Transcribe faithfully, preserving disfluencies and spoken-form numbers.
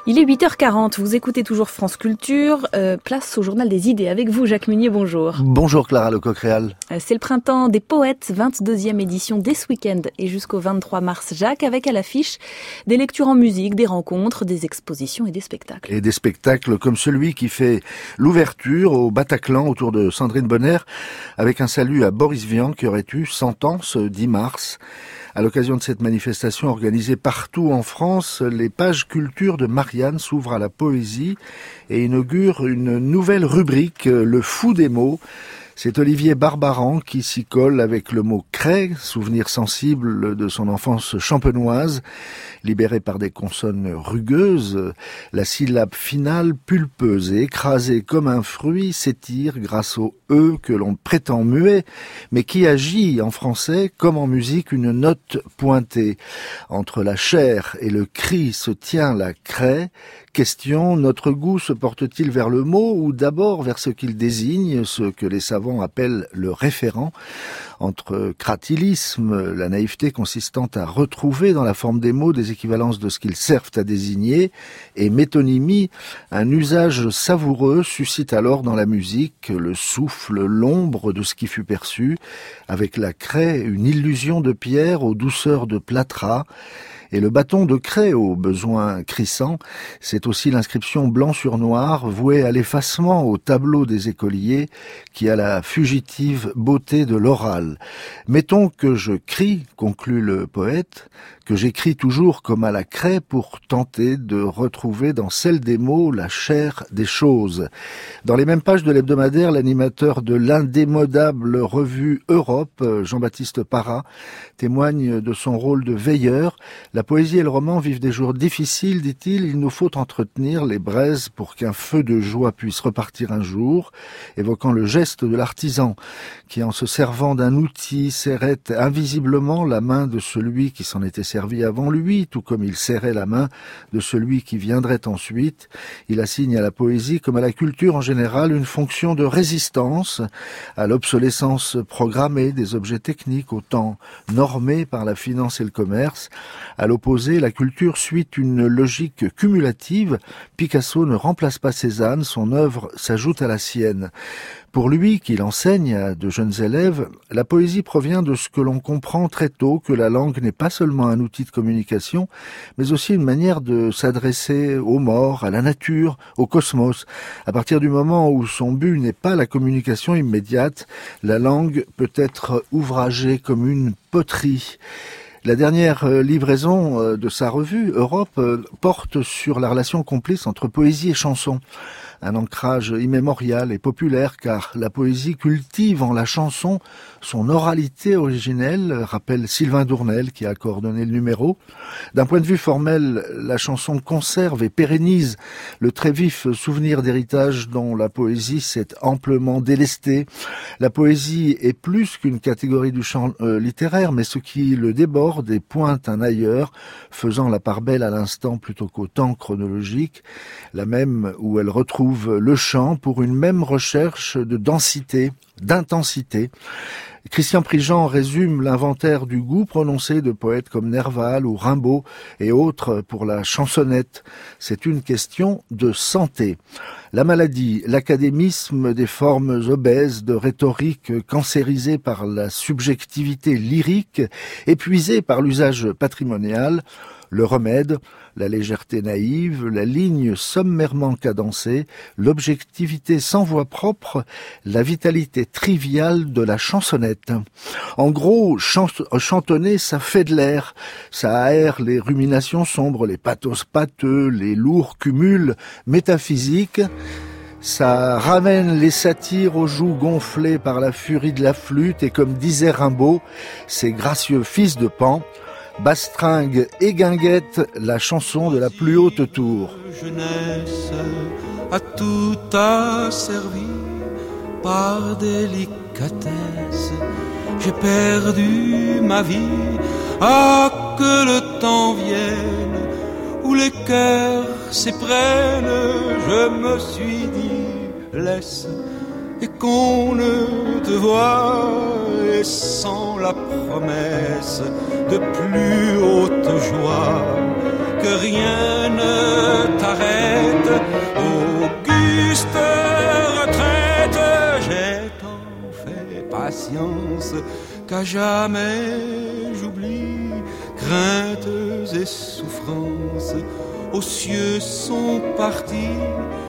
Il est huit heures quarante, vous écoutez toujours France Culture. Euh, place au Journal des idées avec vous, Jacques Munier, bonjour. Bonjour Clara Lecoq-Réal. Euh, c'est le printemps des poètes, vingt-deuxième édition dès ce week-end et jusqu'au vingt-trois mars, Jacques, avec à l'affiche des lectures en musique, des rencontres, des expositions et des spectacles. Et des spectacles comme celui qui fait l'ouverture au Bataclan autour de Sandrine Bonner, avec un salut à Boris Vian qui aurait eu cent ans ce dix mars. À l'occasion de cette manifestation organisée partout en France, les pages culture de Marianne s'ouvrent à la poésie et inaugurent une nouvelle rubrique, le fou des mots. C'est Olivier Barbaran qui s'y colle avec le mot « craie », souvenir sensible de son enfance champenoise. Libéré par des consonnes rugueuses, la syllabe finale pulpeuse et écrasée comme un fruit s'étire grâce au « e » que l'on prétend muet, mais qui agit en français comme en musique une note pointée. Entre la chair et le cri se tient la craie. Question, notre goût se porte-t-il vers le mot ou d'abord vers ce qu'il désigne, ce que les savants appellent le référent? Entre cratilisme, la naïveté consistant à retrouver dans la forme des mots des équivalences de ce qu'ils servent à désigner, et métonymie, un usage savoureux suscite alors dans la musique le souffle, l'ombre de ce qui fut perçu, avec la craie, une illusion de pierre aux douceurs de plâtras. Et le bâton de craie aux besoins crissants, c'est aussi l'inscription blanc sur noir vouée à l'effacement au tableau des écoliers qui a la fugitive beauté de l'oral. Mettons que je crie, conclut le poète, que j'écris toujours comme à la craie pour tenter de retrouver dans celle des mots la chair des choses. Dans les mêmes pages de l'hebdomadaire, l'animateur de l'indémodable revue Europe, Jean-Baptiste Parra, témoigne de son rôle de veilleur. La poésie et le roman vivent des jours difficiles, dit-il, il nous faut entretenir les braises pour qu'un feu de joie puisse repartir un jour, évoquant le geste de l'artisan qui, en se servant d'un outil, serrait invisiblement la main de celui qui s'en était servi avant lui, tout comme il serrait la main de celui qui viendrait ensuite. Il assigne à la poésie, comme à la culture en général, une fonction de résistance à l'obsolescence programmée des objets techniques, au temps normé par la finance et le commerce. À l'opposé, la culture suit une logique cumulative. Picasso ne remplace pas Cézanne, son œuvre s'ajoute à la sienne. Pour lui, qui l'enseigne à de jeunes élèves, la poésie provient de ce que l'on comprend très tôt, que la langue n'est pas seulement un outil de communication, mais aussi une manière de s'adresser aux morts, à la nature, au cosmos. À partir du moment où son but n'est pas la communication immédiate, la langue peut être ouvragée comme une poterie. La dernière livraison de sa revue, Europe, porte sur la relation complice entre poésie et chanson. Un ancrage immémorial et populaire, car la poésie cultive en la chanson son oralité originelle, rappelle Sylvain Dournel qui a coordonné le numéro. D'un point de vue formel, la chanson conserve et pérennise le très vif souvenir d'héritage dont la poésie s'est amplement délestée. La poésie est plus qu'une catégorie du chant euh, littéraire, mais ce qui le déborde et pointe un ailleurs, faisant la part belle à l'instant plutôt qu'au temps chronologique, la même où elle retrouve le chant pour une même recherche de densité, d'intensité. Christian Prigent résume l'inventaire du goût prononcé de poètes comme Nerval ou Rimbaud et autres pour la chansonnette. C'est une question de santé. La maladie, l'académisme des formes obèses de rhétorique cancérisée par la subjectivité lyrique, épuisée par l'usage patrimonial, le remède, la légèreté naïve, la ligne sommairement cadencée, l'objectivité sans voix propre, la vitalité triviale de la chansonnette. En gros, chant- chantonner, ça fait de l'air, ça aère les ruminations sombres, les pathos pâteux, les lourds cumuls métaphysiques. Ça ramène les satires aux joues gonflées par la furie de la flûte et comme disait Rimbaud, ces gracieux fils de Pan, bastringue et guinguette, la chanson de la plus haute tour. Jeunesse a tout asservi par délicatesse. J'ai perdu ma vie, ah que le temps vienne où les cœurs s'éprennent. Je me suis dit laisse et qu'on ne te voie, et sans la promesse de plus haute joie que rien ne t'arrête. Auguste retraite, j'ai tant fait patience qu'à jamais j'oublie craintes et souffrances. Aux cieux sont partis